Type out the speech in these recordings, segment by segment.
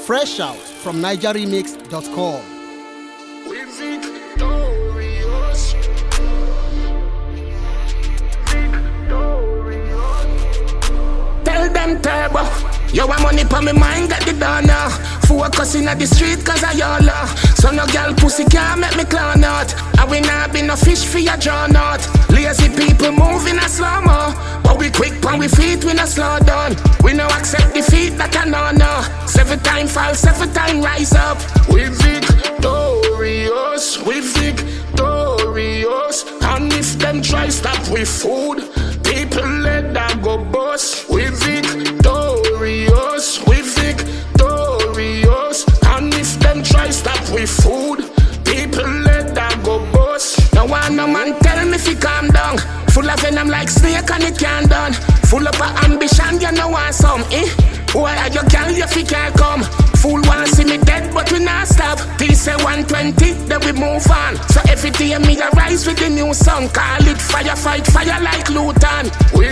Fresh out from NigerRemix.com. Tell them turbo, yo I money pa me mind get the donor. Focusing at the street cause I y'all. So no girl pussy can't make me clown out. And we not be no fish for your drawn out. Lazy people moving a slow-mo, but we quick on we feet, we no slow down. We no accept defeat, that I no. 7 time fall, 7 time rise up. We victorious, we victorious. And if them try stop with food, people let them go bust. We victorious, we victorious. And if them try stop with food, people let them go bust. No one, no man tell me if you calm down. Full of venom like snake and it can't done. Full up of ambition, you know want some, eh? Why are you girl if you can't come? Fool wanna see me dead but we not stop. Till say 120, then we move on. So every day me arise with the new song. Call it fire, fight fire like Luton. We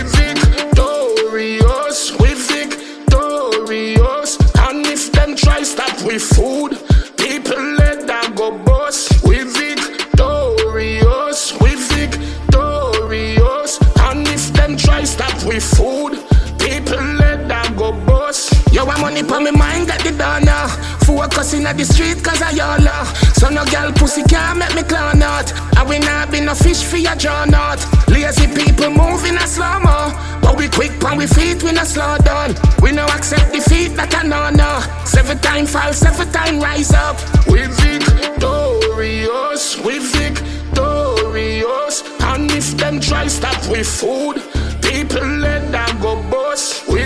victorious, we victorious. And if them try stop with food, people let them go bust. We victorious, we victorious. And if them try stop with food, people let them go bust. Yo, I money pa me mind get the donor. Focusing at the street cause I y'all. So no girl pussy can't make me clown out. And we not be no fish for your drawn out. Lazy people moving a slow-mo, but we quick on we feet, we no slow down. We no accept defeat, that I no. 7 time fall, 7 time rise up. We victorious, we victorious. And if them try stop with food, people let them go bust. We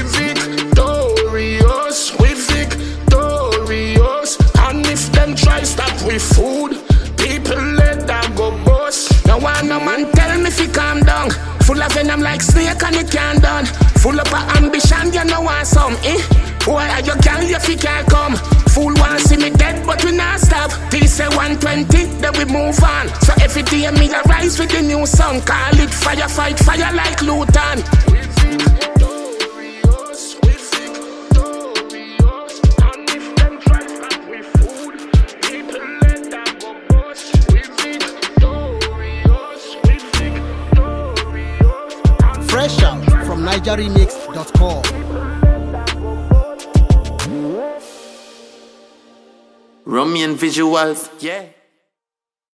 victorious, we victorious. And if them try stop with food, people let them go bust. No one, no man tell me if you calm down. Full of venom like snake and it can't done. Full up of ambition, you know want some, eh? Why are you girl if you can't come? Fool wanna see me dead but we not stop. Till say 120, then we move on. So every day me arise with the new song. Call it fire, fight fire like Luton. Fresh out from NigerRemix.com. Romy and visuals, yeah.